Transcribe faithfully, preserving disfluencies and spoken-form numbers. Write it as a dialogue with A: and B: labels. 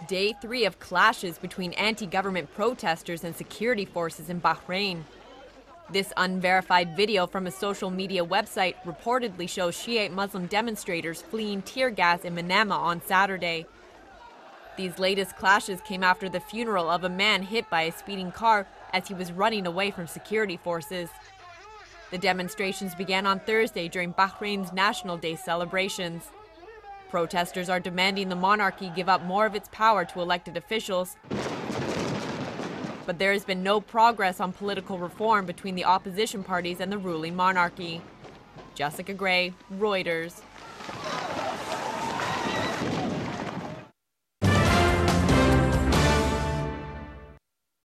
A: Day three of clashes between anti-government protesters and security forces in Bahrain. This unverified video from a social media website reportedly shows Shiite Muslim demonstrators fleeing tear gas in Manama on Saturday. These latest clashes came after the funeral of a man hit by a speeding car as he was running away from security forces. The demonstrations began on Thursday during Bahrain's National Day celebrations. Protesters are demanding the monarchy give up more of its power to elected officials, but there has been no progress on political reform between the opposition parties and the ruling monarchy. Jessica Gray, Reuters.